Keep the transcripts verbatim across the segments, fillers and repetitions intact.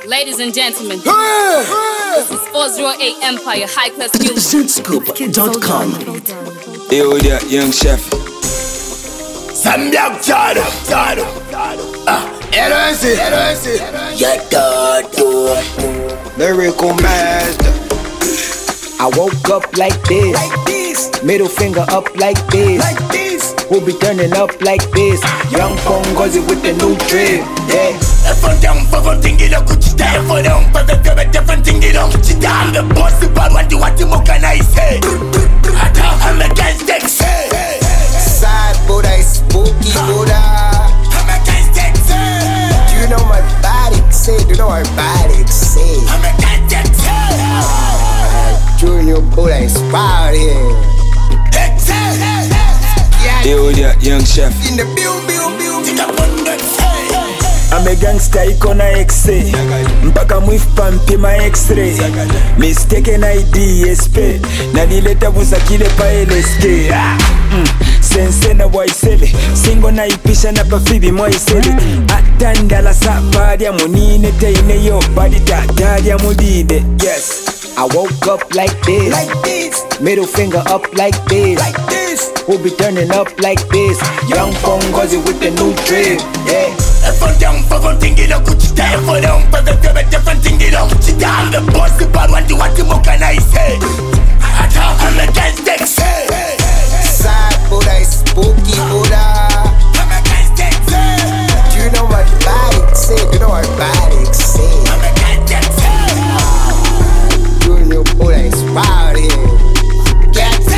Ladies and gentlemen, this is four oh eight Empire High Class Music. Scoop dot com. Yo, there, young chef. Sambiak Chado, Chado, ah, L S C, L S C, Yatato, Miracle Master. I woke up like this, like this, middle finger up like this, like this. We'll be turning up like this. Young Pongozi with the new drip, yeah. If I'm down for one thing, it up, could you die for them? But if you're a different thing, it up, could you die? I'm the boss, but what do what you more can I say? I'm against it, say. Sad Buddha is spooky Buddha. I'm against it, say. Do you know my body say? Do you know my body say? I'm against it, say. Junior Buddha inspired here. Yo, there, young chef. In the bill, bill, bill, take up on the say. I'm a gangster ikona X-ray mpaka mwifa mpima X-ray mistaken I D S P na nileta buza kile pa L S K ah, mm. Sense na waisele singo na ipisha na pafibi mwaisele atandala sapadia munine teine yo badi tatadia mudide. Yes, I woke up like this, Like this, middle finger up like this, like this. We'll be turning up like this. Young Pongozi with the new drip, yeah. If I'm down for one thing, it up, could you die for them? But if you're a different thing, it up, could you die? I'm the boss, but what do what you more can I say? I'm against it, say. Sad Buddha is spooky Buddha. I'm against it, say. Do you know my body say? Do you know my body say? I'm against it, say. Junior Buddha inspired here. Get it,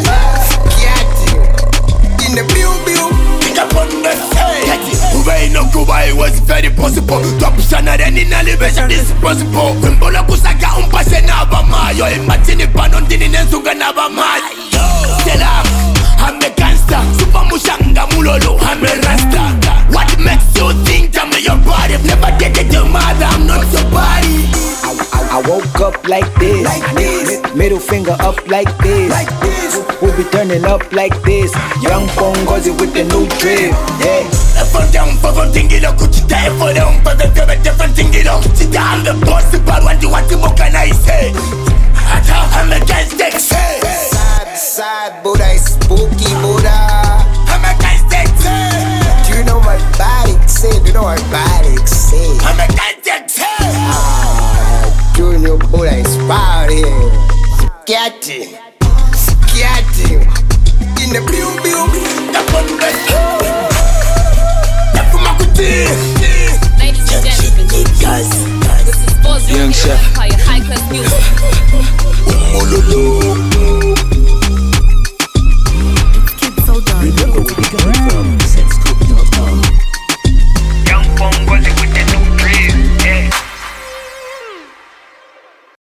Get it. in the bill, bill, pick up on the say. Get it, Uwe no Kuba, it was very possible. Top Shana, then in elevation, this is possible. Wimbola Kusaka, Umpase Nabama, yo, imagine it, Panondini, and Suga Nabama. Stella, I'm a gangster, Super Mushanga Mulolo, I'm a rasta. What makes you think I'm your body? Never get it, your mother, I'm not your body. I, I, I woke up like this, Like this. middle finger up like this, Like this. We'll be turning up like this. Young Pongozi with the new drip, yeah. If I'm down for one thing, it up, could you die for them? But if you're a different thing, it up, could you die? I'm the boss, but what do what you more can I say? I'm against it, say. Sad, sad Buddha is spooky Buddha. I'm against it, say. Do you know my body say? Do you know my body say? I'm against it, say. Junior Buddha inspired here. Get it, get it. In the bill, bill, the fun rest. The fumakuti. Ladies and gentlemen, this is four oh Young eight chef. Empire High Class Music. Umololo.